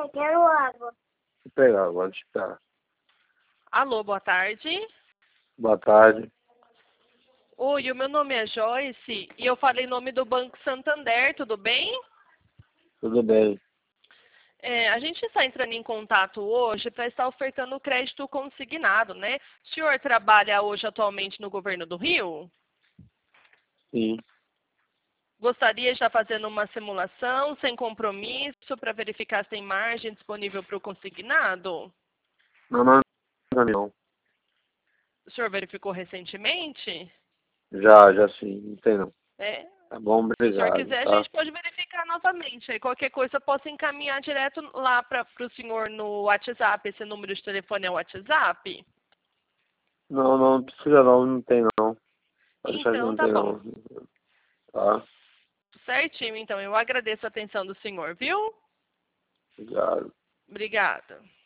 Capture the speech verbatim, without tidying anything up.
Eu quero água. Vou pegar agora, deixa eu pegar. Alô, boa tarde. Boa tarde. Oi, o meu nome é Joyce e eu falei em nome do Banco Santander, tudo bem? Tudo bem. É, a gente está entrando em contato hoje para estar ofertando crédito consignado, né? O senhor trabalha hoje atualmente no governo do Rio? Sim. Gostaria de estar fazendo uma simulação sem compromisso para verificar se tem margem disponível para o consignado? Não, não, não, não. O senhor verificou recentemente? Já, já sim. Não tem não. É. Tá bom, Se o senhor obrigado. quiser, a Tá? gente pode verificar novamente. Aí qualquer coisa eu posso encaminhar direto lá para o senhor no WhatsApp. Esse número de telefone é o WhatsApp? Não, não, não precisa não, não tem não. Pode deixar que Então, não tá tem bom. não. Tá? Certinho, então. Eu agradeço a atenção do senhor, viu? Obrigado. Obrigada.